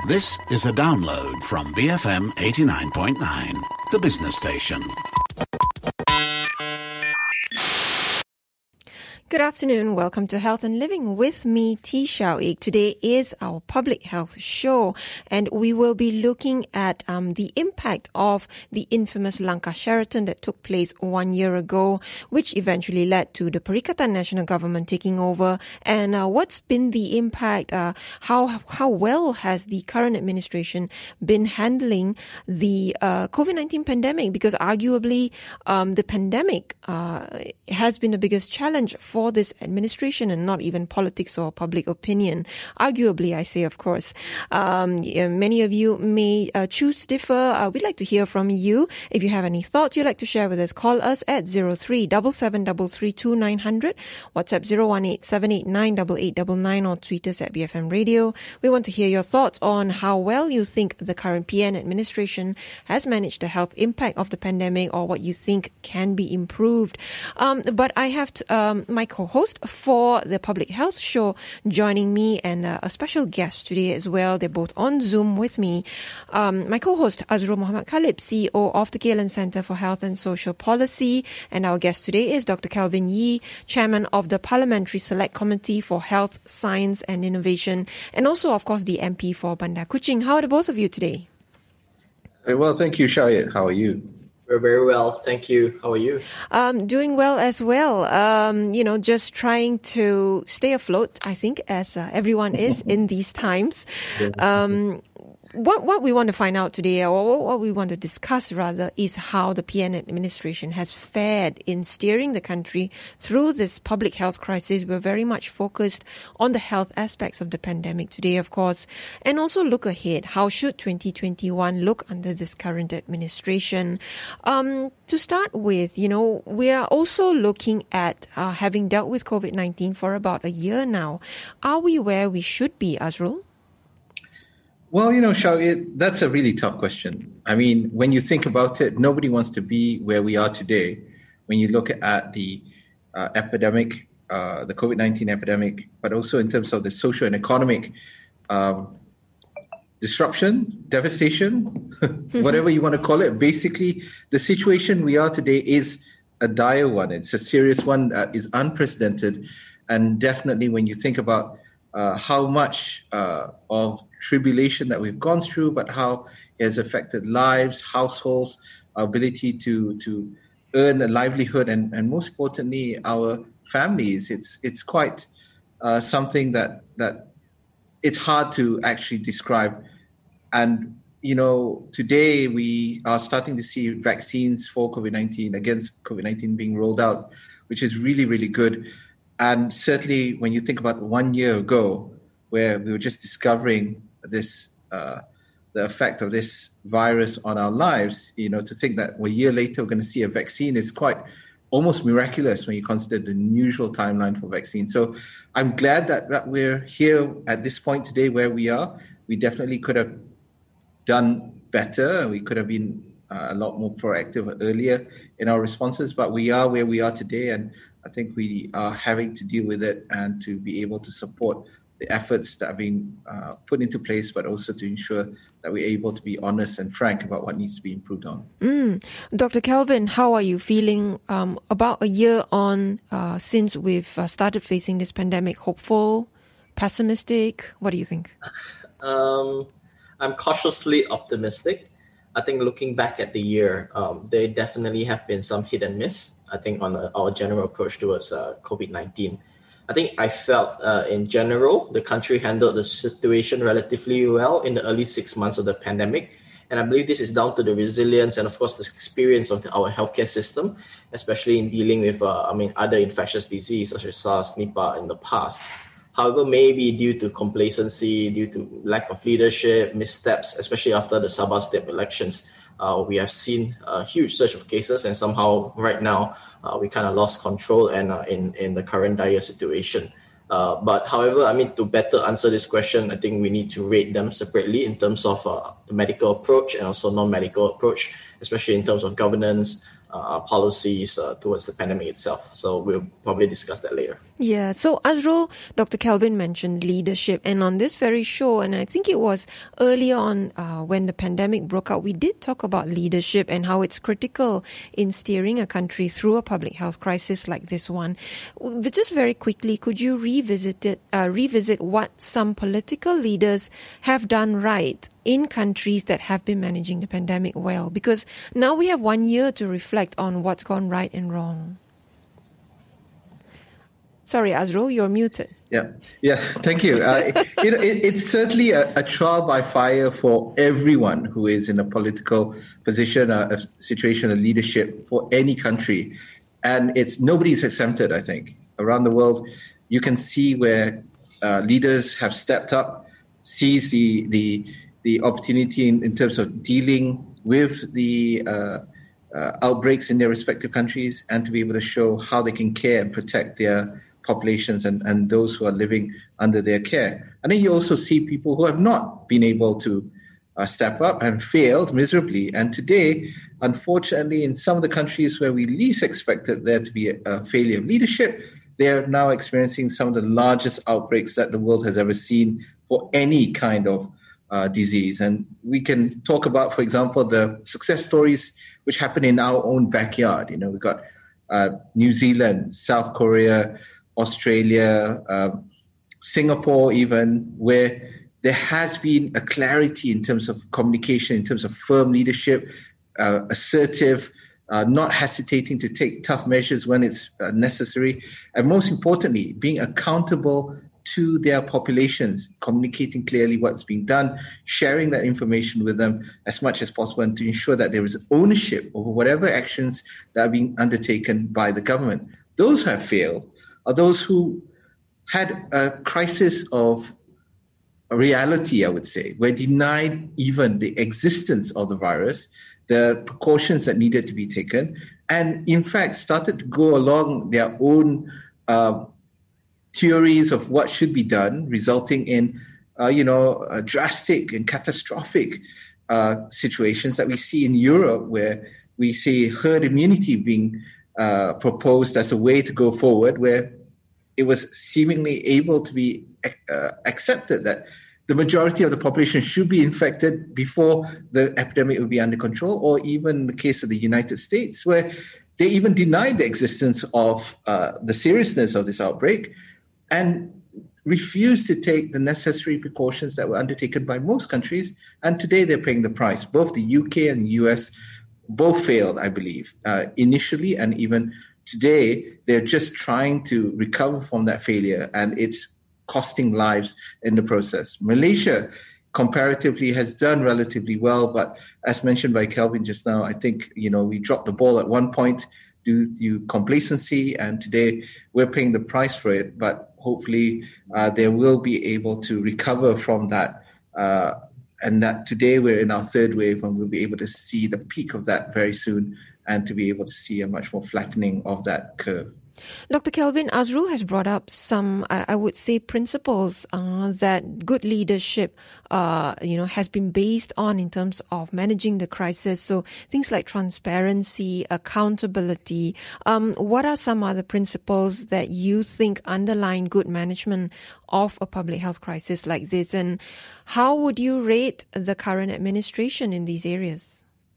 This is a download from BFM 89.9, the business station. Good afternoon. Welcome to Health and Living with me, T. Xiao Ik. Today is our public health show, and we will be looking at the impact of the infamous Langkah Sheraton that took place 1 year ago, which eventually led to the Perikatan National Government taking over. And what's been the impact? How well has the current administration been handling the COVID-19 pandemic? Because arguably, the pandemic has been the biggest challenge for this administration and not even politics or public opinion. Arguably, I say, of course. Many of you may choose to differ. We'd like to hear from you. If you have any thoughts you'd like to share with us, call us at 03-7733-2900, WhatsApp 018-789-8899, or tweet us at BFM Radio. We want to hear your thoughts on how well you think the current PN administration has managed the health impact of the pandemic, or what you think can be improved. But I have my co-host for the public health show joining me, and a special guest today as well. They're both on Zoom with me. My co-host Azrul Muhammad Khalib, CEO of the Galen Centre for Health and Social Policy, and our guest today is Dr. Kelvin Yee, Chairman of the Parliamentary Select Committee for Health, Science and Innovation, and also, of course, the MP for Bandar Kuching. How are the both of you today? Very well, thank you, Shayet. How are you? We're very well, thank you. How are you? Doing well as well. Just trying to stay afloat, I think, as everyone is in these times. What we want to find out today, or what we want to discuss rather, is how the PN administration has fared in steering the country through this public health crisis. We're very much focused on the health aspects of the pandemic today, of course, and also look ahead. How should 2021 look under this current administration? To start with, we are also looking at having dealt with COVID-19 for about a year now. Are we where we should be, Azrul? Well, Shao, that's a really tough question. I mean, when you think about it, nobody wants to be where we are today. When you look at the epidemic, the COVID-19 epidemic, but also in terms of the social and economic disruption, devastation, whatever you want to call it. Basically, the situation we are today is a dire one. It's a serious one that is unprecedented. And definitely when you think about how much of tribulation that we've gone through, but how it has affected lives, households, our ability to earn a livelihood, and most importantly, our families. It's quite something that it's hard to actually describe. And today we are starting to see vaccines for COVID-19, against COVID-19, being rolled out, which is really, really good. And certainly when you think about 1 year ago, where we were just discovering this, the effect of this virus on our lives, to think that a year later we're going to see a vaccine is quite almost miraculous when you consider the usual timeline for vaccines. So I'm glad that we're here at this point today where we are. We definitely could have done better. We could have been a lot more proactive earlier in our responses, but we are where we are today, and I think we are having to deal with it and to be able to support the efforts that are being put into place, but also to ensure that we're able to be honest and frank about what needs to be improved on. Dr. Kelvin, how are you feeling about a year on since we've started facing this pandemic? Hopeful? Pessimistic? What do you think? I'm cautiously optimistic. I think looking back at the year, there definitely have been some hit and miss, I think, on our general approach towards COVID-19. I think I felt in general, the country handled the situation relatively well in the early 6 months of the pandemic. And I believe this is down to the resilience and, of course, the experience of our healthcare system, especially in dealing with other infectious diseases such as SARS, Nipah in the past. However, maybe due to complacency, due to lack of leadership, missteps, especially after the Sabah state elections, we have seen a huge surge of cases, and somehow right now we kind of lost control and in the current dire situation. But however, to better answer this question, I think we need to rate them separately in terms of the medical approach and also non-medical approach, especially in terms of governance, policies towards the pandemic itself. So we'll probably discuss that later. Yeah, so Azrul, Dr. Kelvin mentioned leadership, and on this very show, and I think it was earlier on when the pandemic broke out, we did talk about leadership and how it's critical in steering a country through a public health crisis like this one. But just very quickly, could you revisit what some political leaders have done right in countries that have been managing the pandemic well? Because now we have 1 year to reflect on what's gone right and wrong. Sorry, Azrul, you're muted. Yeah. Thank you. It's certainly a trial by fire for everyone who is in a political position, a situation of leadership for any country, and nobody's exempted. I think around the world, you can see where leaders have stepped up, seized the opportunity in terms of dealing with the outbreaks in their respective countries, and to be able to show how they can care and protect their populations and those who are living under their care. And then you also see people who have not been able to step up and failed miserably. And today, unfortunately, in some of the countries where we least expected there to be a failure of leadership, they are now experiencing some of the largest outbreaks that the world has ever seen for any kind of disease. And we can talk about, for example, the success stories which happen in our own backyard. We've got New Zealand, South Korea, Australia, Singapore even, where there has been a clarity in terms of communication, in terms of firm leadership, assertive, not hesitating to take tough measures when it's necessary, and most importantly, being accountable to their populations, communicating clearly what's being done, sharing that information with them as much as possible, and to ensure that there is ownership over whatever actions that are being undertaken by the government. Those who have failed are those who had a crisis of reality, I would say, were denied even the existence of the virus, the precautions that needed to be taken, and in fact started to go along their own theories of what should be done, resulting in, drastic and catastrophic situations that we see in Europe, where we see herd immunity being proposed as a way to go forward, where it was seemingly able to be accepted that the majority of the population should be infected before the epidemic will be under control, or even in the case of the United States, where they even denied the existence of the seriousness of this outbreak and refused to take the necessary precautions that were undertaken by most countries. And today they're paying the price. Both the UK and the US both failed, I believe, initially, and even today they're just trying to recover from that failure, and it's costing lives in the process. Malaysia, comparatively, has done relatively well, but as mentioned by Kelvin just now, I think we dropped the ball at one point due to complacency, and today we're paying the price for it. But hopefully, they will be able to recover from that. And that today we're in our third wave, and we'll be able to see the peak of that very soon, and to be able to see a much more flattening of that curve. Dr. Kelvin, Azrul has brought up some, I would say, principles that good leadership, has been based on in terms of managing the crisis. So things like transparency, accountability. What are some other principles that you think underline good management of a public health crisis like this? And how would you rate the current administration in these areas?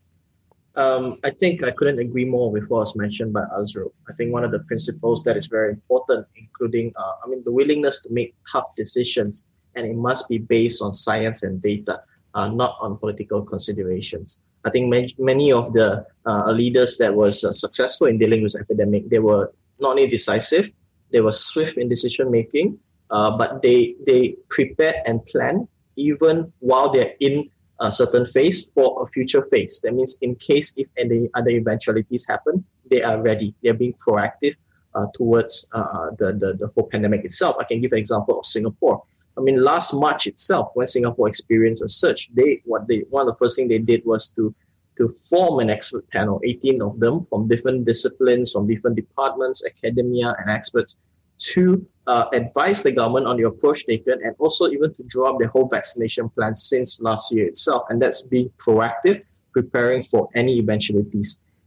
I think I couldn't agree more with what was mentioned by Azrul. I think one of the principles that is very important, including, the willingness to make tough decisions, and it must be based on science and data, not on political considerations. I think many of the leaders that was successful in dealing with the epidemic, they were not only decisive, they were swift in decision making, but they prepared and planned even while they're in a certain phase for a future phase. That means in case if any other eventualities happen, they are ready. They're being proactive towards the whole pandemic itself. I can give an example of Singapore. Last March itself, when Singapore experienced a surge, one of the first things they did was to form an expert panel, 18 of them from different disciplines, from different departments, academia, and experts, to advise the government on the approach taken, and also even to draw up the whole vaccination plan since last year itself. And that's being proactive, preparing for any eventualities.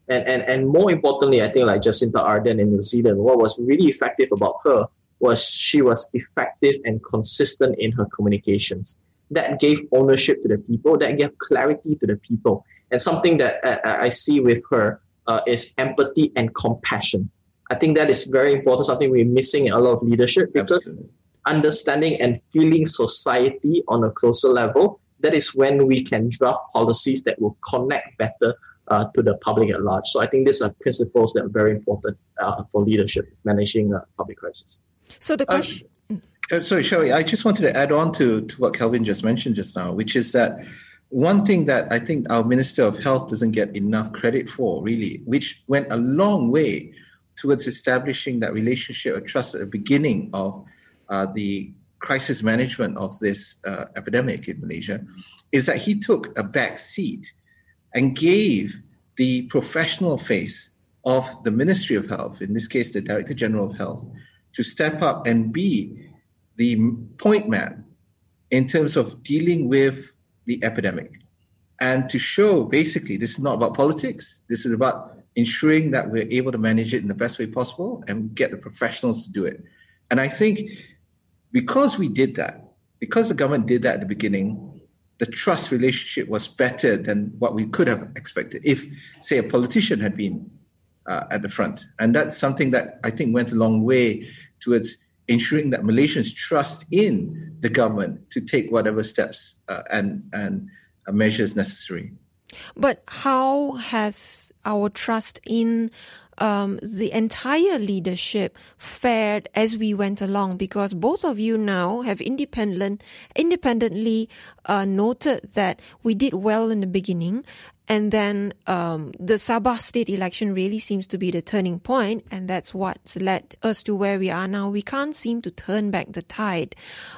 And more importantly, I think like Jacinda Ardern in New Zealand, what was really effective about her was she was effective and consistent in her communications. That gave ownership to the people, that gave clarity to the people. And something that I see with her is empathy and compassion. I think that is very important, something we're missing in a lot of leadership, because Absolutely. Understanding and feeling society on a closer level, that is when we can draft policies that will connect better to the public at large. So I think these are principles that are very important for leadership, managing public crisis. So the question... Sorry, Shelley, I just wanted to add on to what Kelvin just mentioned just now, which is that one thing that I think our Minister of Health doesn't get enough credit for, really, which went a long way towards establishing that relationship of trust at the beginning of the crisis management of this epidemic in Malaysia, is that he took a back seat and gave the professional face of the Ministry of Health, in this case, the Director General of Health, to step up and be the point man in terms of dealing with the epidemic, and to show basically this is not about politics. This is about ensuring that we're able to manage it in the best way possible and get the professionals to do it. And I think because we did that, because the government did that at the beginning, the trust relationship was better than what we could have expected if, say, a politician had been at the front. And that's something that I think went a long way towards ensuring that Malaysians trust in the government to take whatever steps and measures necessary. But how has our trust in the entire leadership fared as we went along? Because both of you now have independently noted that we did well in the beginning, and then the Sabah state election really seems to be the turning point, and that's what's led us to where we are now. We can't seem to turn back the tide.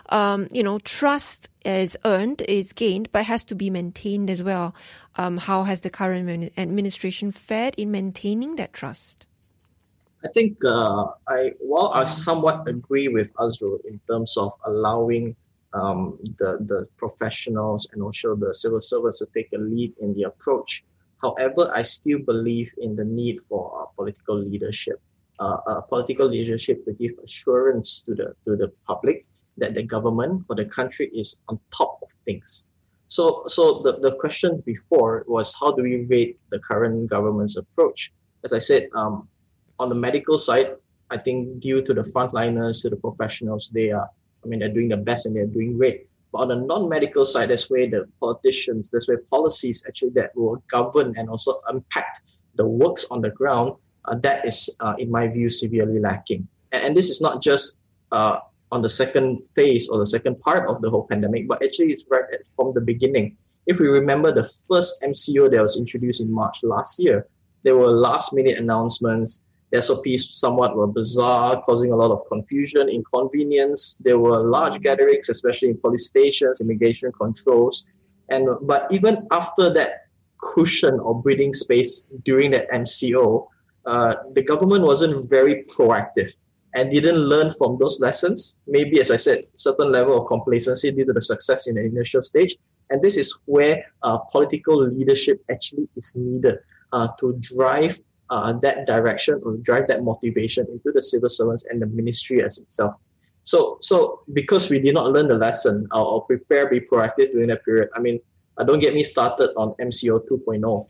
Trust is earned, is gained, but has to be maintained as well. How has the current administration fared in maintaining that trust? I think while I somewhat agree with Azrul in terms of allowing the professionals and also the civil servants to take a lead in the approach. However, I still believe in the need for political leadership. Political leadership to give assurance to the public that the government or the country is on top of things. So the question before was, how do we rate the current government's approach? As I said, on the medical side, I think due to the frontliners, to the professionals, they're doing the best and they're doing great. But on the non-medical side, that's where the politicians, that's where policies actually that will govern and also impact the works on the ground, that is, in my view, severely lacking. And this is not just on the second phase or the second part of the whole pandemic, but actually it's right from the beginning. If we remember the first MCO that was introduced in March last year, there were last-minute announcements. The SOPs somewhat were bizarre, causing a lot of confusion, inconvenience. There were large gatherings, especially in police stations, immigration controls. But even after that cushion or breathing space during that MCO, the government wasn't very proactive and didn't learn from those lessons. Maybe, as I said, certain level of complacency due to the success in the initial stage. And this is where political leadership actually is needed to drive that direction or drive that motivation into the civil servants and the ministry as itself. So because we did not learn the lesson or prepare, be proactive during that period, don't get me started on MCO 2.0.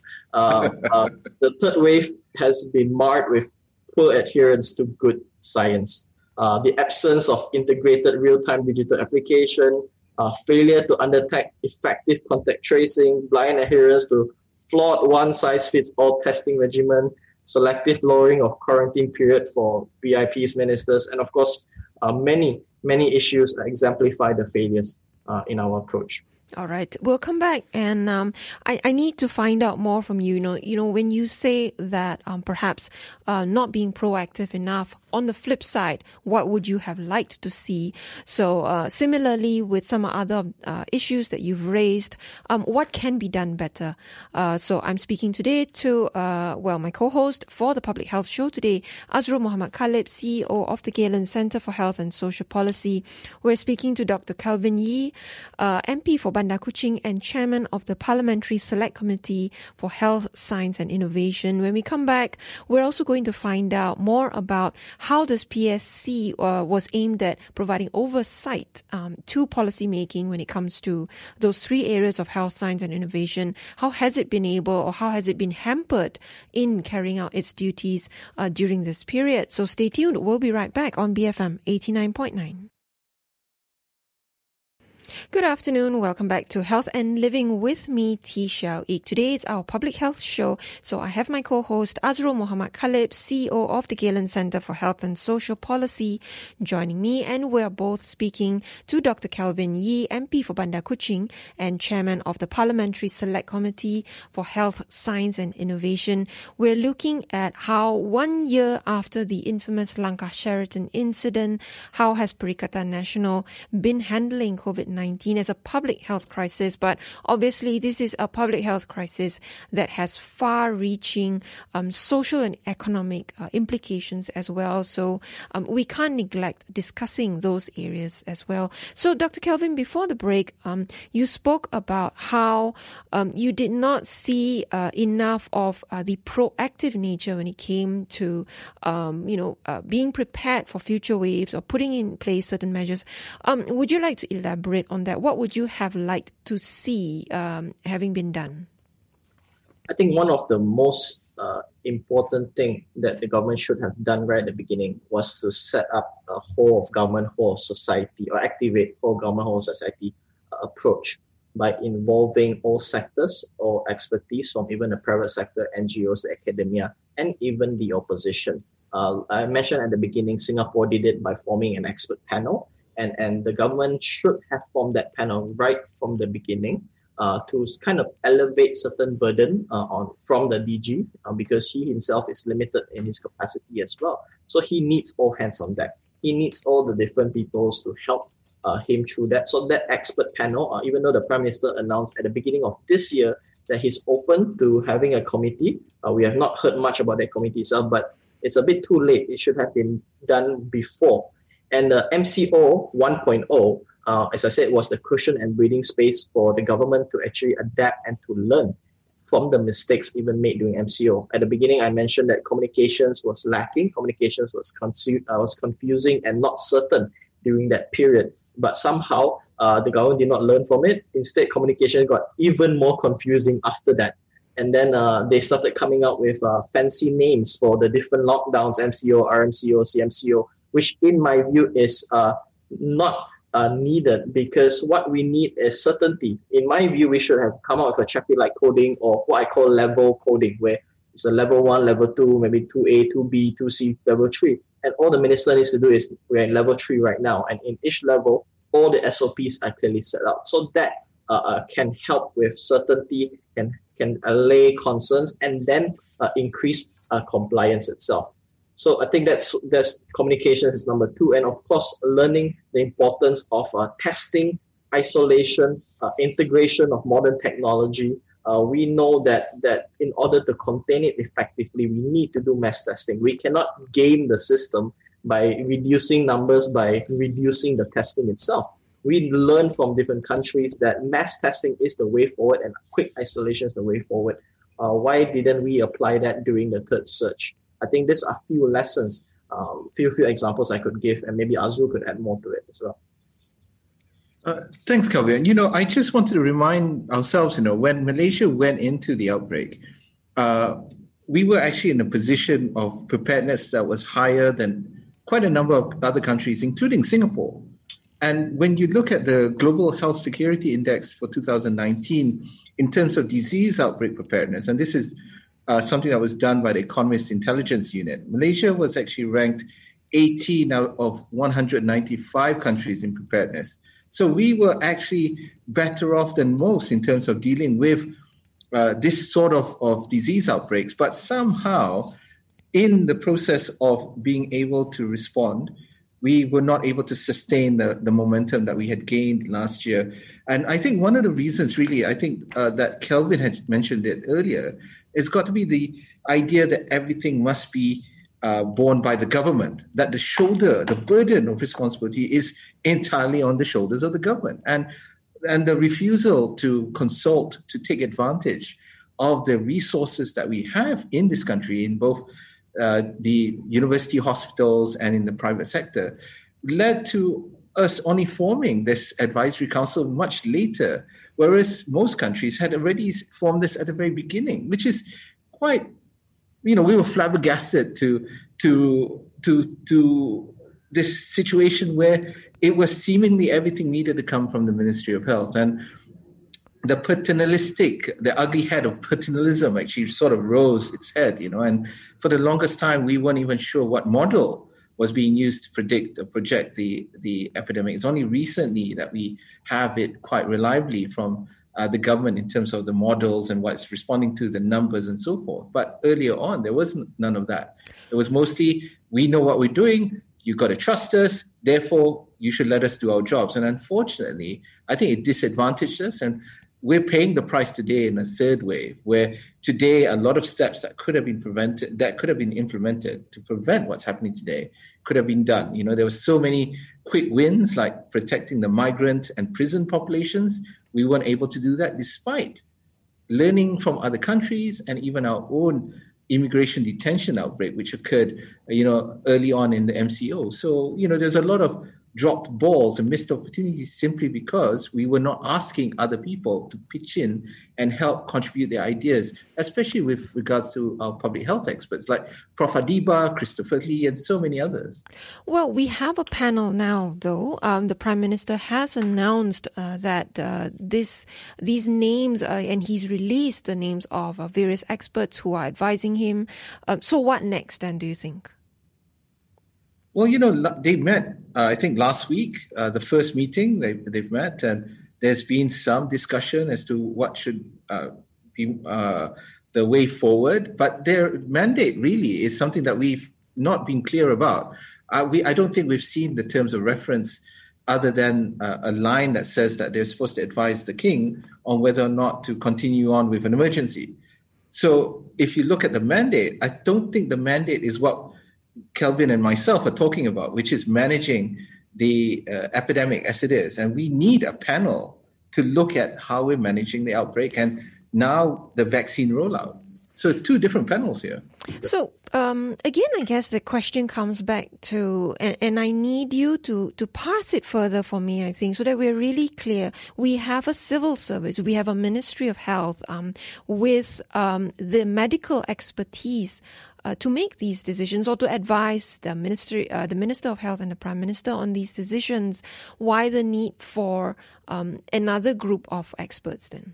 The third wave has been marred with poor adherence to good science. The absence of integrated real-time digital application, failure to undertake effective contact tracing, blind adherence to flawed one-size-fits-all testing regimen, selective lowering of quarantine period for VIPs, ministers, and of course, many issues exemplify the failures in our approach. All right, we'll come back, and I need to find out more from you. When you say that perhaps not being proactive enough, on the flip side, what would you have liked to see? So similarly, with some other issues that you've raised, what can be done better? So I'm speaking today to my co-host for the Public Health Show today, Azrul Muhammad Khalib, CEO of the Galen Centre for Health and Social Policy. We're speaking to Dr. Kelvin Yee, MP for Bandar Kuching and Chairman of the Parliamentary Select Committee for Health, Science and Innovation. When we come back, we're also going to find out more about how this PSC was aimed at providing oversight to policy making when it comes to those three areas of health, science and innovation. How has it been able, or how has it been hampered in carrying out its duties during this period? So stay tuned. We'll be right back on BFM 89.9. Good afternoon. Welcome back to Health and Living with me, T. Xiao Ik. Today is our public health show. So I have my co-host Azrul Muhammad Khalib, CEO of the Galen Center for Health and Social Policy, joining me, and we're both speaking to Dr. Kelvin Yee, MP for Bandar Kuching and Chairman of the Parliamentary Select Committee for Health, Science and Innovation. We're looking at how 1 year after the infamous Langkah Sheraton incident, how has Perikatan Nasional been handling COVID-19 as a public health crisis. But obviously this is a public health crisis that has far-reaching social and economic implications as well. So we can't neglect discussing those areas as well. So Dr. Kelvin, before the break, you spoke about how you did not see enough of the proactive nature when it came to being prepared for future waves or putting in place certain measures. Would you like to elaborate on that? What would you have liked to see having been done? I think one of the most important thing that the government should have done right at the beginning was to set up a whole of government, whole of society, or activate whole government, whole society approach by involving all sectors or expertise from even the private sector, NGOs, academia, and even the opposition. I mentioned at the beginning, Singapore did it by forming an expert panel. And the government should have formed that panel right from the beginning to kind of elevate certain burden from the DG because he himself is limited in his capacity as well. So he needs all hands on deck. He needs all the different peoples to help him through that. So that expert panel, even though the Prime Minister announced at the beginning of this year that he's open to having a committee, we have not heard much about that committee itself, but it's a bit too late. It should have been done before. And the MCO 1.0, as I said, was the cushion and breathing space for the government to actually adapt and to learn from the mistakes even made during MCO. At the beginning, I mentioned that communications was lacking. Communications was confusing and not certain during that period. But somehow, the government did not learn from it. Instead, communication got even more confusing after that. And then they started coming out with fancy names for the different lockdowns, MCO, RMCO, CMCO, which in my view is not needed because what we need is certainty. In my view, we should have come out with a traffic light coding or what I call level coding, where it's a level 1, level 2, maybe 2A, 2B, 2C, level 3. And all the minister needs to do is we're in level 3 right now. And in each level, all the SOPs are clearly set out. So that can help with certainty, can allay concerns, and then increase compliance itself. So I think that's communications is number 2. And of course, learning the importance of testing, isolation, integration of modern technology. We know that in order to contain it effectively, we need to do mass testing. We cannot game the system by reducing numbers, by reducing the testing itself. We learn from different countries that mass testing is the way forward and quick isolation is the way forward. Why didn't we apply that during the third surge? I think there's a few lessons, few examples I could give, and maybe Azrul could add more to it as well. Thanks, Kelvin. I just wanted to remind ourselves, when Malaysia went into the outbreak, we were actually in a position of preparedness that was higher than quite a number of other countries, including Singapore. And when you look at the Global Health Security Index for 2019, in terms of disease outbreak preparedness, and this is something that was done by the Economist Intelligence Unit, Malaysia was actually ranked 18 out of 195 countries in preparedness. So we were actually better off than most in terms of dealing with this sort of disease outbreaks. But somehow, in the process of being able to respond, we were not able to sustain the momentum that we had gained last year. And I think one of the reasons really, that Kelvin had mentioned it earlier, it's got to be the idea that everything must be borne by the government, that the burden of responsibility is entirely on the shoulders of the government. And the refusal to consult, to take advantage of the resources that we have in this country, in both the university hospitals and in the private sector, led to us only forming this advisory council much later, whereas most countries had already formed this at the very beginning, which is quite, we were flabbergasted to this situation where it was seemingly everything needed to come from the Ministry of Health. And the ugly head of paternalism actually sort of rose its head, and for the longest time, we weren't even sure what model was being used to predict or project the epidemic. It's only recently that we have it quite reliably from the government in terms of the models and what it's responding to, the numbers and so forth. But earlier on, there wasn't none of that. It was mostly, we know what we're doing, you've got to trust us, therefore you should let us do our jobs. And unfortunately, I think it disadvantaged us, and we're paying the price today in a third wave, where today a lot of steps that could have been implemented to prevent what's happening today could have been done. There were so many quick wins, like protecting the migrant and prison populations. We weren't able to do that despite learning from other countries and even our own immigration detention outbreak, which occurred, early on in the MCO. So, there's a lot of dropped balls and missed opportunities simply because we were not asking other people to pitch in and help contribute their ideas, especially with regards to our public health experts like Prof. Adiba, Christopher Lee, and so many others. Well, we have a panel now, though. The Prime Minister has announced that these names, and he's released the names of various experts who are advising him. So what next, then, do you think? Well, they met, I think last week, the first meeting they've met, and there's been some discussion as to what should be the way forward. But their mandate really is something that we've not been clear about. I don't think we've seen the terms of reference other than a line that says that they're supposed to advise the king on whether or not to continue on with an emergency. So if you look at the mandate, I don't think the mandate is what Kelvin and myself are talking about, which is managing the epidemic as it is. And we need a panel to look at how we're managing the outbreak and now the vaccine rollout. So two different panels here. So again, I guess the question comes back to, and I need you to parse it further for me, I think, so that we're really clear. We have a civil service, we have a Ministry of Health with the medical expertise to make these decisions or to advise the Minister of Health and the Prime Minister on these decisions. Why the need for another group of experts then?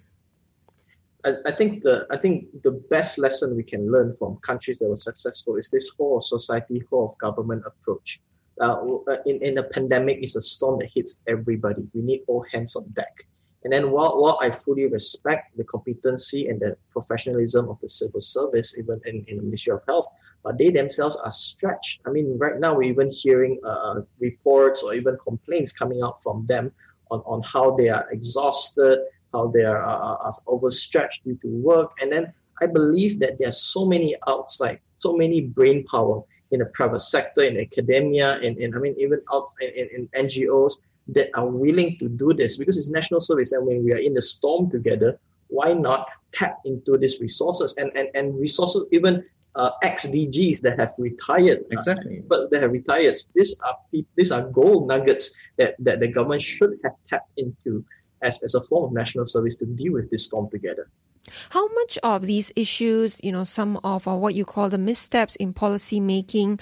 I think the best lesson we can learn from countries that were successful is this whole of society, whole of government approach. In a pandemic, it's a storm that hits everybody. We need all hands on deck. And then while I fully respect the competency and the professionalism of the civil service, even in the Ministry of Health, but they themselves are stretched. I mean, right now we're even hearing reports or even complaints coming out from them on how they are exhausted, how they are overstretched due to work. And then I believe that there are so many outside, so many brain power in the private sector, in academia, even outside in NGOs that are willing to do this because it's national service. And when we are in the storm together, why not tap into these resources and resources, even ex-DGs that have retired. Exactly. Experts that have retired. These are gold nuggets that the government should have tapped into as a form of national service to deal with this storm together. How much of these issues, some of what you call the missteps in policy making,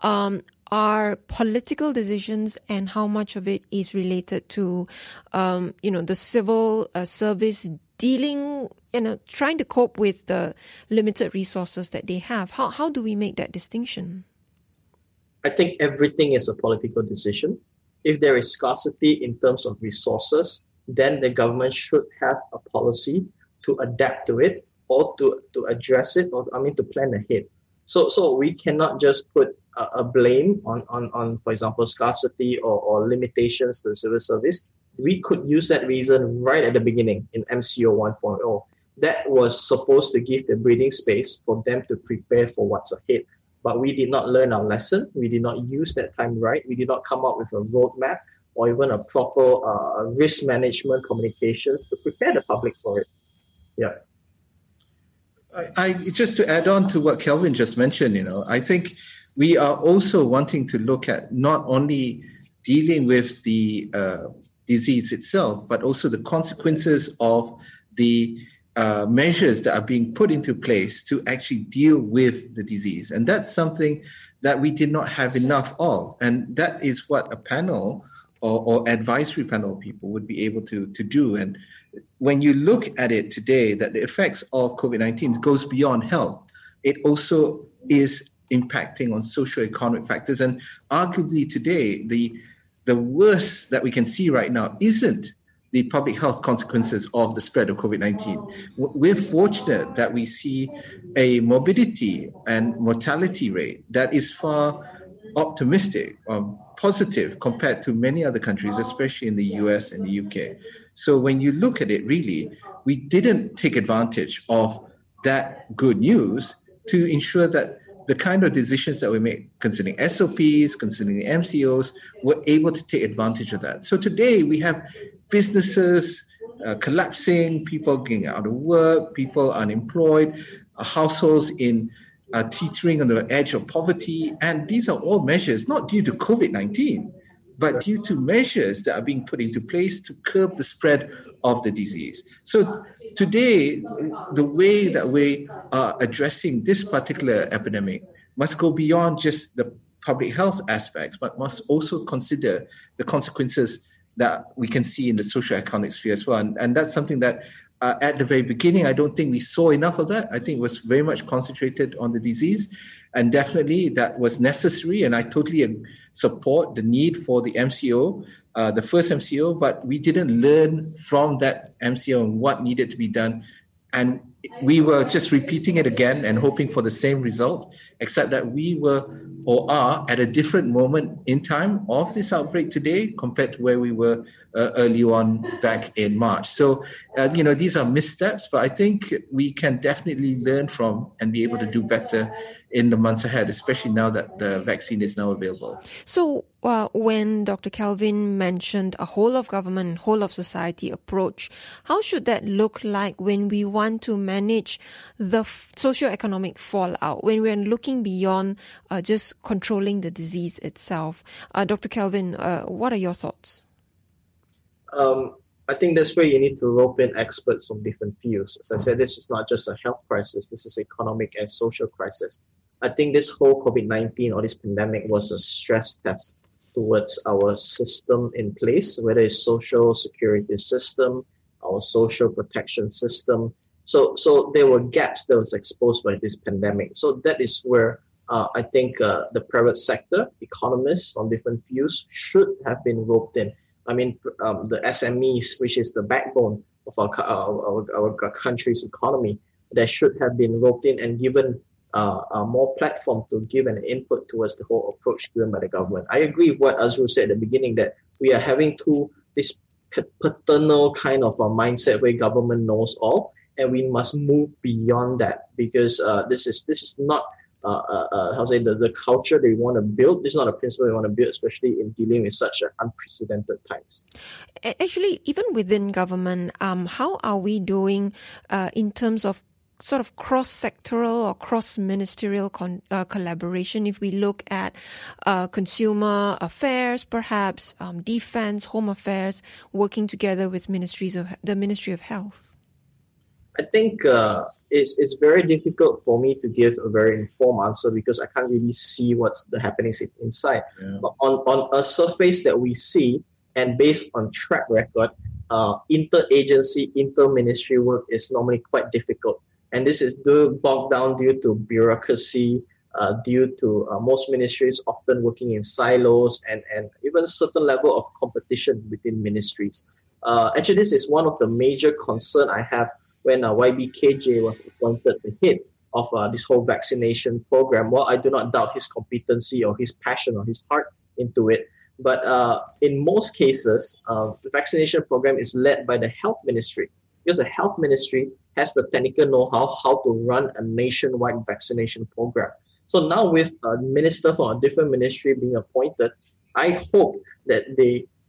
are political decisions, and how much of it is related to, the civil service dealing, trying to cope with the limited resources that they have? How do we make that distinction? I think everything is a political decision. If there is scarcity in terms of resources, then the government should have a policy to adapt to it or to address it, or to plan ahead. So we cannot just put a blame on, for example, scarcity or limitations to the civil service. We could use that reason right at the beginning in MCO 1.0. That was supposed to give the breathing space for them to prepare for what's ahead. But we did not learn our lesson. We did not use that time right. We did not come up with a roadmap or even a proper risk management communications to prepare the public for it. Yeah. I just to add on to what Kelvin just mentioned, I think we are also wanting to look at not only dealing with the disease itself, but also the consequences of the measures that are being put into place to actually deal with the disease. And that's something that we did not have enough of. And that is what a panel or advisory panel of people would be able to do. And when you look at it today, that the effects of COVID-19 goes beyond health, it also is impacting on socioeconomic factors. And arguably today, the worst that we can see right now isn't the public health consequences of the spread of COVID-19. We're fortunate that we see a morbidity and mortality rate that is far optimistic or positive compared to many other countries, especially in the US and the UK. So when you look at it, really, we didn't take advantage of that good news to ensure that the kind of decisions that we make concerning SOPs, concerning the MCOs, were able to take advantage of that. So today we have businesses collapsing, people getting out of work, people unemployed, households in teetering on the edge of poverty. And these are all measures not due to COVID-19, but due to measures that are being put into place to curb the spread of the disease. So today, the way that we are addressing this particular epidemic must go beyond just the public health aspects, but must also consider the consequences that we can see in the socioeconomic sphere as well. And that's something that at the very beginning, I don't think we saw enough of that. I think it was very much concentrated on the disease. And definitely that was necessary. And I totally support the need for the MCO, the first MCO, but we didn't learn from that MCO and what needed to be done. And we were just repeating it again and hoping for the same result, except that we were or are at a different moment in time of this outbreak today compared to where we were early on back in March. So, these are missteps, but I think we can definitely learn from and be able to do better in the months ahead, especially now that the vaccine is now available. So when Dr. Kelvin mentioned a whole of government, whole of society approach, how should that look like when we want to manage the socioeconomic fallout, when we're looking beyond just controlling the disease itself? Dr. Kelvin, what are your thoughts? I think that's where you need to rope in experts from different fields. As I said, this is not just a health crisis, this is an economic and social crisis. I think this whole COVID-19 or this pandemic was a stress test towards our system in place, whether it's social security system, our social protection system. So there were gaps that was exposed by this pandemic. So that is where I think the private sector, economists on different fields should have been roped in. I mean, the SMEs, which is the backbone of our country's economy, that should have been roped in and given more platform to give an input towards the whole approach given by the government. I agree with what Azrul said at the beginning, that we are having this paternal kind of a mindset where government knows all, and we must move beyond that, because this is not the culture they want to build. This is not a principle they want to build, especially in dealing with such unprecedented times. Actually, even within government, how are we doing in terms of sort of cross-sectoral or cross-ministerial collaboration? If we look at consumer affairs, perhaps defense, home affairs, working together with the Ministry of Health? I think it's very difficult for me to give a very informed answer because I can't really see what's the happenings inside. Yeah. But on a surface that we see, and based on track record, interagency, inter-ministry work is normally quite difficult. And this is bogged down due to bureaucracy, due to most ministries often working in silos and even a certain level of competition within ministries. Actually, this is one of the major concerns I have when YBKJ was appointed the head of this whole vaccination program. Well, I do not doubt his competency or his passion or his heart into it. But in most cases, the vaccination program is led by the health ministry, because the health ministry has the technical know-how how to run a nationwide vaccination program. So now with a minister from a different ministry being appointed, I hope that they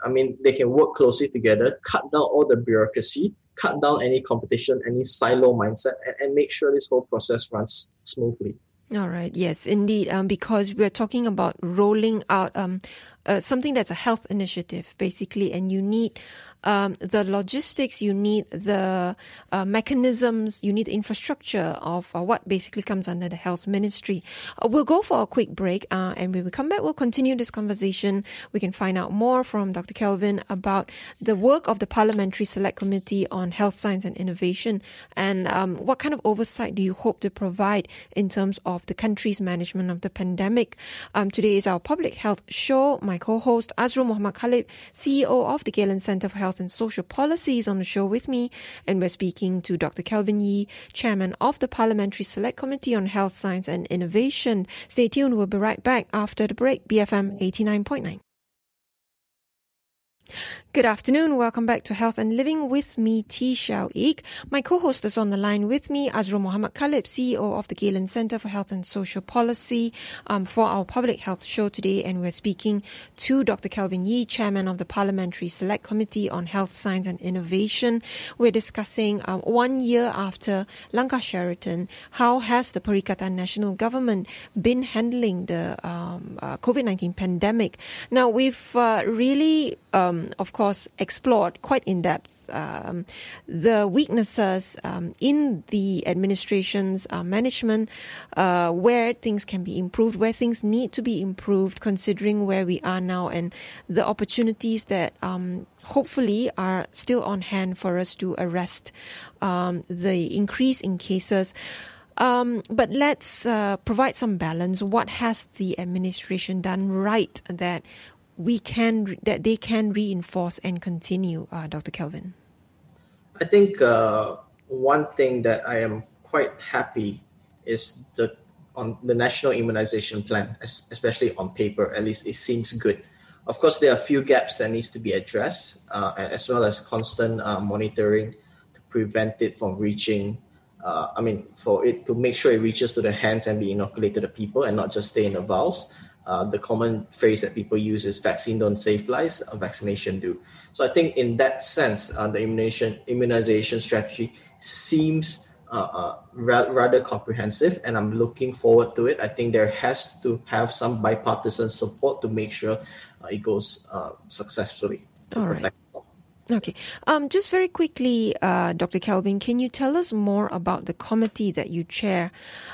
I mean, they can work closely together, cut down all the bureaucracy, cut down any competition, any silo mindset, and make sure this whole process runs smoothly. All right. Yes, indeed. Because we're talking about rolling out something that's a health initiative, basically, and you need the logistics, you need the mechanisms, you need the infrastructure of what basically comes under the health ministry. We'll go for a quick break, and when we come back, we'll continue this conversation. We can find out more from Dr. Kelvin about the work of the Parliamentary Select Committee on Health Science and Innovation, and what kind of oversight do you hope to provide in terms of the country's management of the pandemic. Today is our Public Health Show. My co-host Azrul Muhammad Khalib, CEO of the Galen Centre for Health and Social Policy, is on the show with me, and we're speaking to Dr. Kelvin Yee, Chairman of the Parliamentary Select Committee on Health Science and Innovation. Stay tuned, we'll be right back after the break. BFM 89.9. Good afternoon. Welcome back to Health and Living with me, T. Xiao Ik. My co-host is on the line with me, Azrul Muhammad Khalib, CEO of the Galen Centre for Health and Social Policy, for our Public Health Show today. And we're speaking to Dr. Kelvin Yee, Chairman of the Parliamentary Select Committee on Health Science and Innovation. We're discussing 1 year after Langkah Sheraton, how has the Perikatan National Government been handling the COVID-19 pandemic? Now, we've really, of course, explored quite in depth the weaknesses in the administration's management, where things can be improved, where things need to be improved, considering where we are now and the opportunities that hopefully are still on hand for us to arrest the increase in cases. But let's provide some balance. What has the administration done right that they can reinforce and continue, Dr. Kelvin? I think one thing that I am quite happy is on the national immunization plan, especially on paper. At least it seems good. Of course, there are a few gaps that needs to be addressed, as well as constant monitoring to prevent it from reaching. For it to make sure it reaches to the hands and be inoculated to people and not just stay in the vials. The common phrase that people use is vaccine don't save lives, vaccination do. So I think in that sense, the immunization strategy seems rather comprehensive, and I'm looking forward to it. I think there has to have some bipartisan support to make sure it goes successfully. All right. Okay. Just very quickly, Dr. Kelvin, can you tell us more about the committee that you chair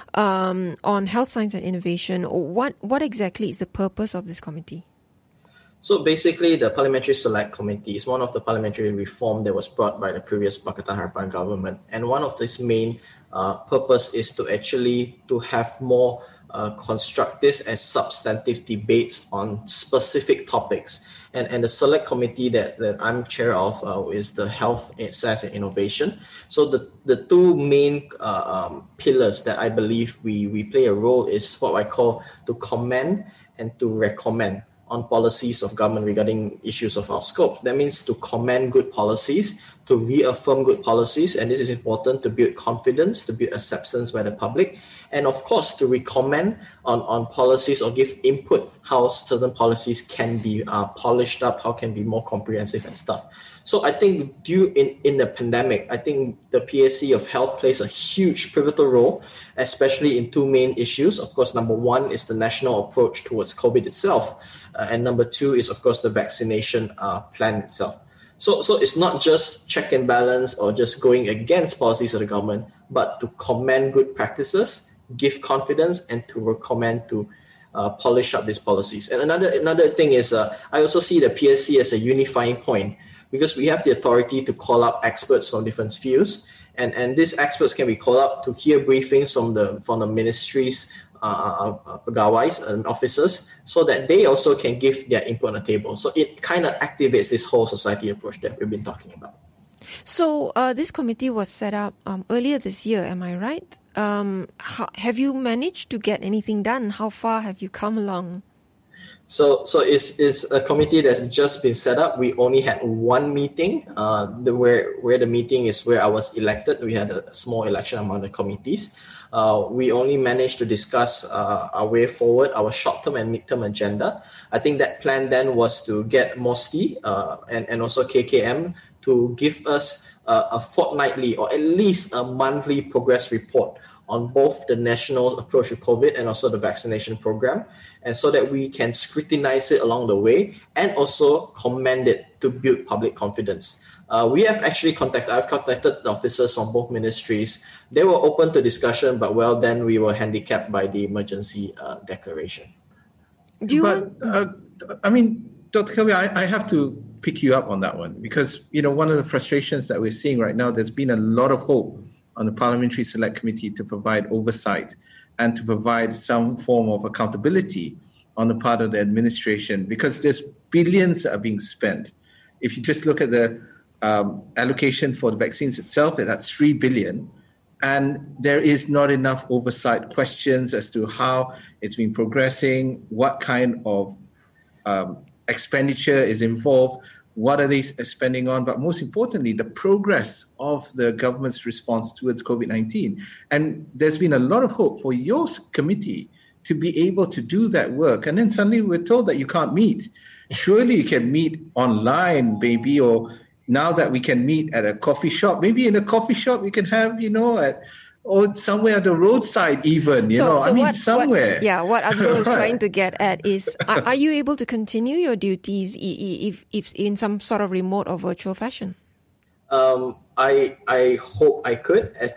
on health science and innovation? What exactly is the purpose of this committee? So basically, the Parliamentary Select Committee is one of the parliamentary reform that was brought by the previous Pakatan Harapan government. And one of this main purpose is to have more constructive and substantive debates on specific topics. And the select committee that I'm chair of is the Health Science and Innovation. So the two main pillars that I believe we play a role is what I call to commend and to recommend on policies of government regarding issues of our scope. That means to commend good policies, to reaffirm good policies, and this is important to build confidence, to build acceptance by the public, and of course to recommend on policies or give input how certain policies can be polished up, how can be more comprehensive and stuff. So I think in the pandemic, I think the PSC of Health plays a huge pivotal role, especially in two main issues. Of course, number one is the national approach towards COVID itself, and number two is, of course, the vaccination plan itself. So it's not just check and balance or just going against policies of the government, but to commend good practices, give confidence, and to recommend to polish up these policies. And another thing is I also see the PSC as a unifying point, because we have the authority to call up experts from different fields, and these experts can be called up to hear briefings from the ministries, pegawais and officers, so that they also can give their input on the table. So it kind of activates this whole society approach that we've been talking about. So this committee was set up earlier this year, am I right? Have you managed to get anything done? How far have you come along? So it's a committee that's just been set up. We only had one meeting, where the meeting is where I was elected. We had a small election among the committees. We only managed to discuss our way forward, our short-term and mid-term agenda. I think that plan then was to get MOSTI and also KKM to give us a fortnightly or at least a monthly progress report on both the national approach to COVID and also the vaccination program, and so that we can scrutinize it along the way and also commend it to build public confidence. I've contacted the officers from both ministries. They were open to discussion, but then we were handicapped by the emergency declaration. Dr. Kelvin, I have to pick you up on that one because, one of the frustrations that we're seeing right now, there's been a lot of hope on the Parliamentary Select Committee to provide oversight and to provide some form of accountability on the part of the administration because there's billions that are being spent. If you just look at the allocation for the vaccines itself, that's 3 billion. And there is not enough oversight questions as to how it's been progressing, what kind of expenditure is involved, what are they spending on, but most importantly, the progress of the government's response towards COVID-19. And there's been a lot of hope for your committee to be able to do that work. And then suddenly we're told that you can't meet. Surely you can meet online, maybe, or now that we can meet at a coffee shop, maybe in a coffee shop we can have, or somewhere at the roadside even, somewhere. What Azrul is trying to get at is, are you able to continue your duties if in some sort of remote or virtual fashion? I hope I could. At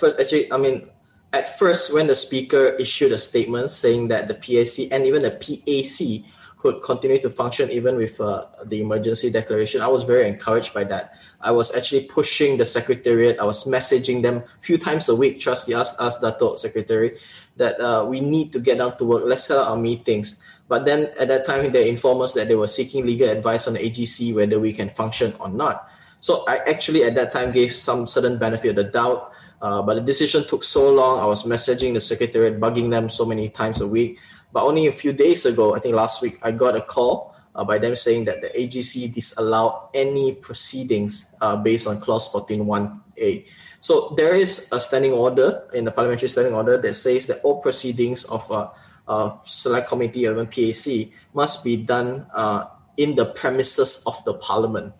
first, when the speaker issued a statement saying that the PAC and even the PAC could continue to function even with the emergency declaration, I was very encouraged by that. I was actually pushing the Secretariat. I was messaging them a few times a week, Trustee, ask Dato' Secretary, that we need to get down to work. Let's set up our meetings. But then at that time, they informed us that they were seeking legal advice on the AGC, whether we can function or not. So I actually at that time gave some certain benefit of the doubt, but the decision took so long. I was messaging the Secretariat, bugging them so many times a week. But only a few days ago, I think last week, I got a call by them saying that the AGC disallowed any proceedings based on Clause 14.1a. So there is a standing order in the Parliamentary Standing Order that says that all proceedings of a Select Committee or even PAC must be done in the premises of the Parliament.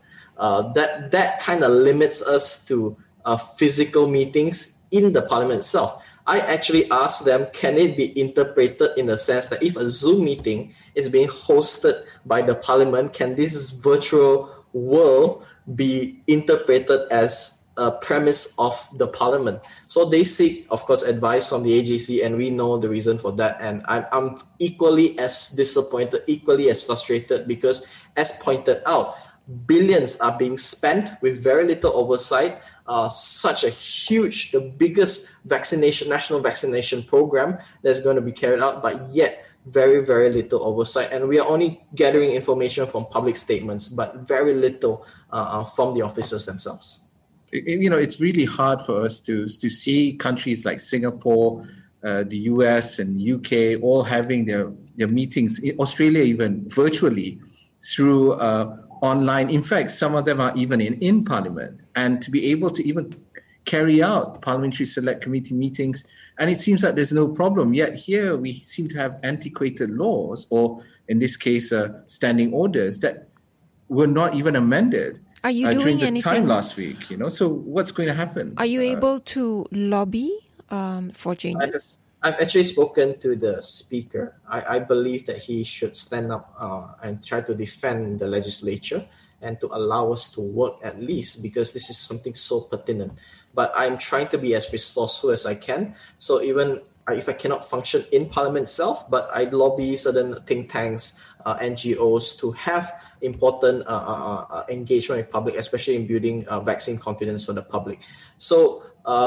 That kind of limits us to physical meetings in the Parliament itself. I actually asked them, can it be interpreted in the sense that if a Zoom meeting is being hosted by the Parliament, can this virtual world be interpreted as a premise of the Parliament? So they seek, of course, advice from the AGC, and we know the reason for that. And I'm equally as disappointed, equally as frustrated, because as pointed out, billions are being spent with very little oversight. Such a huge, the biggest national vaccination program that's going to be carried out, but yet very, very little oversight. And we are only gathering information from public statements, but very little from the officers themselves. It's really hard for us to see countries like Singapore, the US and the UK all having their meetings, Australia even virtually through online. In fact, some of them are even in Parliament, and to be able to even carry out Parliamentary Select Committee meetings, and it seems like there's no problem. Yet here we seem to have antiquated laws, or in this case, standing orders that were not even amended during the time last week. So what's going to happen? Are you able to lobby for changes? I've actually spoken to the Speaker. I believe that he should stand up and try to defend the legislature and to allow us to work at least, because this is something so pertinent. But I'm trying to be as resourceful as I can. So even if I cannot function in Parliament itself, but I lobby certain think tanks, NGOs to have important engagement with public, especially in building vaccine confidence for the public. So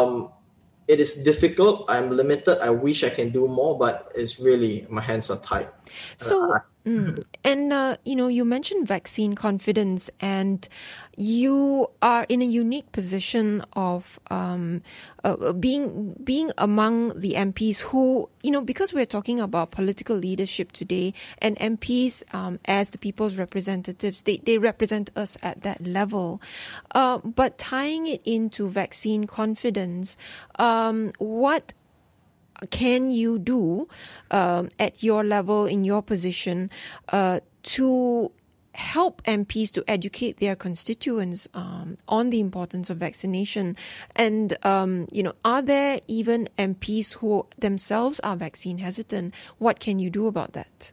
it is difficult. I'm limited. I wish I can do more, but it's really, my hands are tied. So And, you mentioned vaccine confidence, and you are in a unique position of being among the MPs who, because we're talking about political leadership today, and MPs as the people's representatives, they represent us at that level. But tying it into vaccine confidence, what can you do at your level, in your position, to help MPs to educate their constituents on the importance of vaccination? And, are there even MPs who themselves are vaccine hesitant? What can you do about that?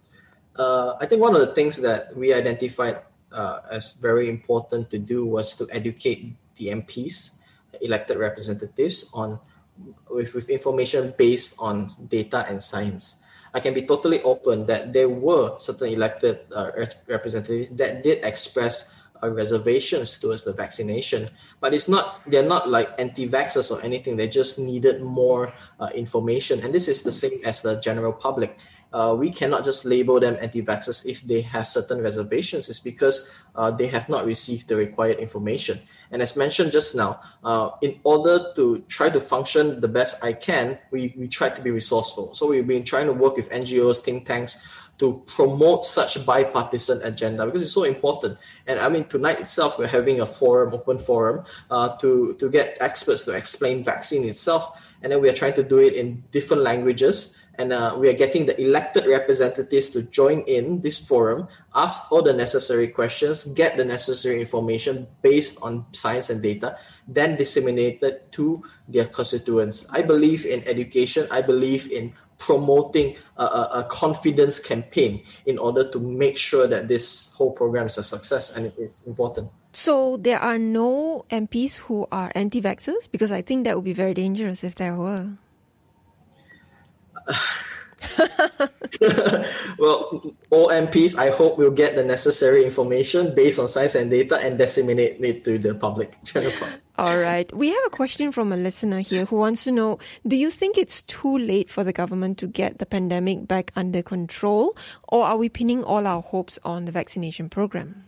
I think one of the things that we identified as very important to do was to educate the MPs, elected representatives, with information based on data and science. I can be totally open that there were certain elected representatives that did express reservations towards the vaccination, but they're not like anti-vaxxers or anything. They just needed more information, and this is the same as the general public. We cannot just label them anti-vaxxers if they have certain reservations. It's because they have not received the required information. And as mentioned just now, in order to try to function the best I can, we try to be resourceful. So we've been trying to work with NGOs, think tanks, to promote such bipartisan agenda, because it's so important. And I mean, tonight itself, we're having a forum, open forum, to get experts to explain vaccine itself. And then we are trying to do it in different languages. And we are getting the elected representatives to join in this forum, ask all the necessary questions, get the necessary information based on science and data, then disseminate it to their constituents. I believe in education. I believe in promoting a confidence campaign in order to make sure that this whole program is a success, and it is important. So there are no MPs who are anti-vaxxers? Because I think that would be very dangerous if there were. Well, all MPs, I hope, will get the necessary information based on science and data and disseminate it to the public. All right. We have a question from a listener here who wants to know, do you think it's too late for the government to get the pandemic back under control, or are we pinning all our hopes on the vaccination program?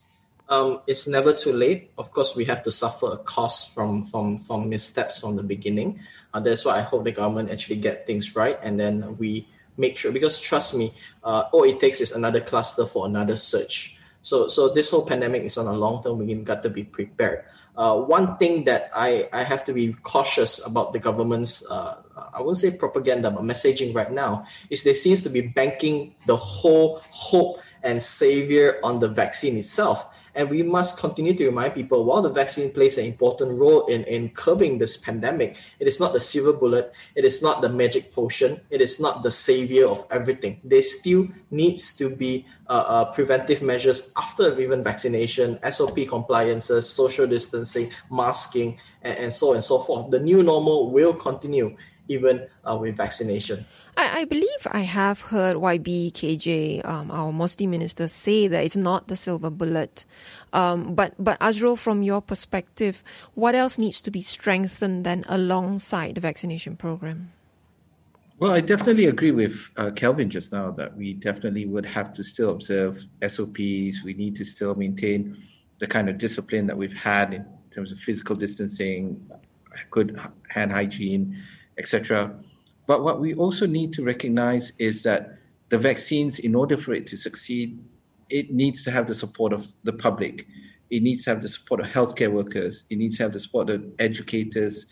It's never too late. Of course, we have to suffer a cost from missteps from the beginning. That's why I hope the government actually get things right, and then we make sure, because trust me, all it takes is another cluster for another surge. So this whole pandemic is on a long term. We got to be prepared. One thing that I have to be cautious about the government's, I wouldn't say propaganda, but messaging right now, is they seems to be banking the whole hope and savior on the vaccine itself. And we must continue to remind people, while the vaccine plays an important role in curbing this pandemic, it is not the silver bullet, it is not the magic potion, it is not the savior of everything. There still needs to be preventive measures after even vaccination, SOP compliances, social distancing, masking, and so on and so forth. The new normal will continue even with vaccination. I believe I have heard YB KJ, our Mosty minister, say that it's not the silver bullet. But Azrul, from your perspective, what else needs to be strengthened then alongside the vaccination program? Well, I definitely agree with Kelvin just now that we definitely would have to still observe SOPs. We need to still maintain the kind of discipline that we've had in terms of physical distancing, good hand hygiene, etc. But what we also need to recognize is that the vaccines, in order for it to succeed, it needs to have the support of the public. It needs to have the support of healthcare workers. It needs to have the support of educators,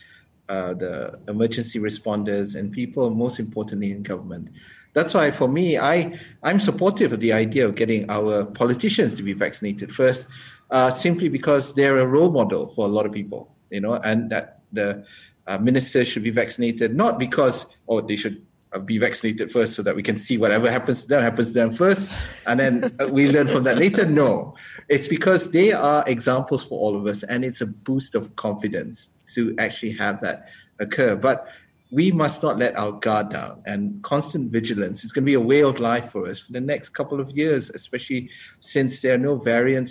the emergency responders, and people, most importantly, in government. That's why, for me, I'm supportive of the idea of getting our politicians to be vaccinated first, simply because they're a role model for a lot of people, and that the ministers should be vaccinated, not because, they should be vaccinated first so that we can see whatever happens to them first, and then we learn from that later. No, it's because they are examples for all of us, and it's a boost of confidence to actually have that occur. But we must not let our guard down, and constant vigilance is going to be a way of life for us for the next couple of years, especially since there are new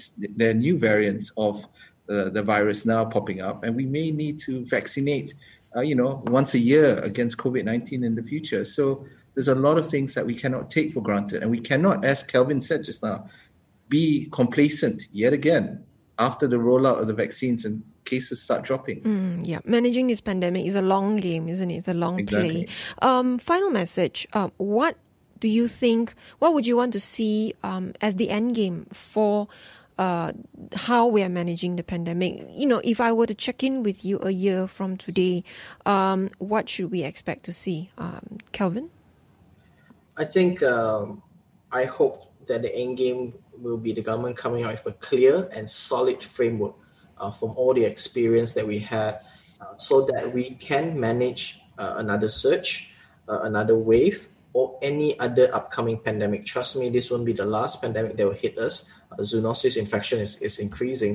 variants of the virus now popping up, and we may need to vaccinate once a year against COVID-19 in the future. So there's a lot of things that we cannot take for granted. And we cannot, as Kelvin said just now, be complacent yet again after the rollout of the vaccines and cases start dropping. Managing this pandemic is a long game, isn't it? It's a long play. Final message. What do you think, what would you want to see as the end game for how we are managing the pandemic? If I were to check in with you a year from today, what should we expect to see? Kelvin? I think I hope that the end game will be the government coming out with a clear and solid framework from all the experience that we had so that we can manage another surge, another wave, or any other upcoming pandemic. Trust me, this won't be the last pandemic that will hit us. Zoonosis infection is increasing.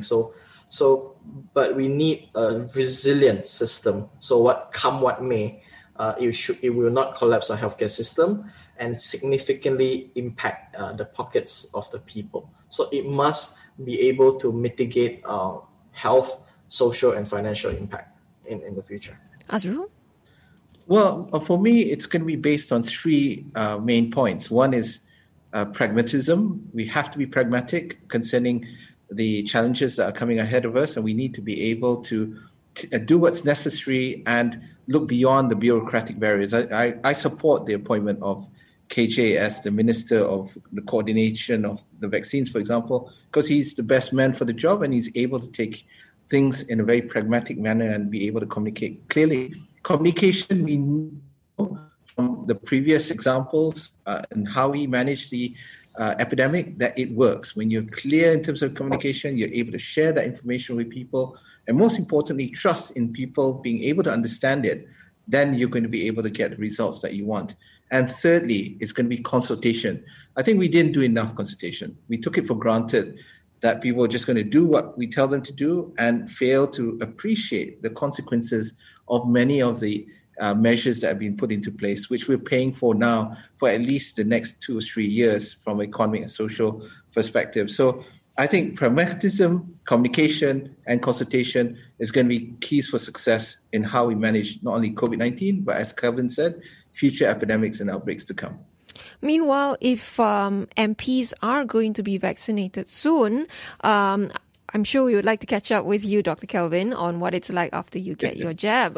But we need a resilient system. So what may, it will not collapse our healthcare system and significantly impact the pockets of the people. So it must be able to mitigate health, social, and financial impact in the future. Azrul? Well, for me, it's going to be based on three main points. One is pragmatism. We have to be pragmatic concerning the challenges that are coming ahead of us, and we need to be able to do what's necessary and look beyond the bureaucratic barriers. I support the appointment of KJ as the Minister of the Coordination of the Vaccines, for example, because he's the best man for the job and he's able to take things in a very pragmatic manner and be able to communicate clearly. Communication, we know from the previous examples and how we manage the epidemic that it works. When you're clear in terms of communication, you're able to share that information with people, and most importantly, trust in people being able to understand it, then you're going to be able to get the results that you want. And thirdly, it's going to be consultation. I think we didn't do enough consultation. We took it for granted that people are just going to do what we tell them to do and fail to appreciate the consequences of many of the measures that have been put into place, which we're paying for now for at least the next 2 or 3 years from an economic and social perspective. So I think pragmatism, communication, and consultation is going to be keys for success in how we manage not only COVID-19, but as Kelvin said, future epidemics and outbreaks to come. Meanwhile, if MPs are going to be vaccinated soon, I'm sure we would like to catch up with you, Dr. Kelvin, on what it's like after you get your jab.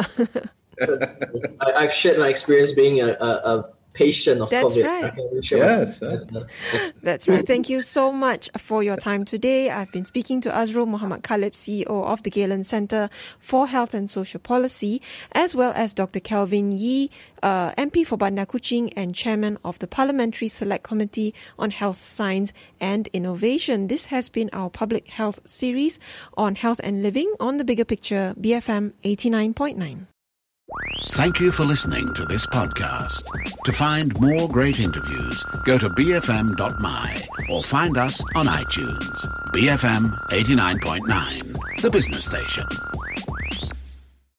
I've shared my experience being a patient of That's COVID. Right. Yes. That's right. Thank you so much for your time today. I've been speaking to Azrul Muhammad Khalib, CEO of the Galen Centre for Health and Social Policy, as well as Dr. Kelvin Yee, MP for Bandar Kuching and Chairman of the Parliamentary Select Committee on Health Science and Innovation. This has been our public health series on health and living on The Bigger Picture, BFM 89.9. Thank you for listening to this podcast. To find more great interviews, go to bfm.my or find us on iTunes. BFM 89.9, the business station.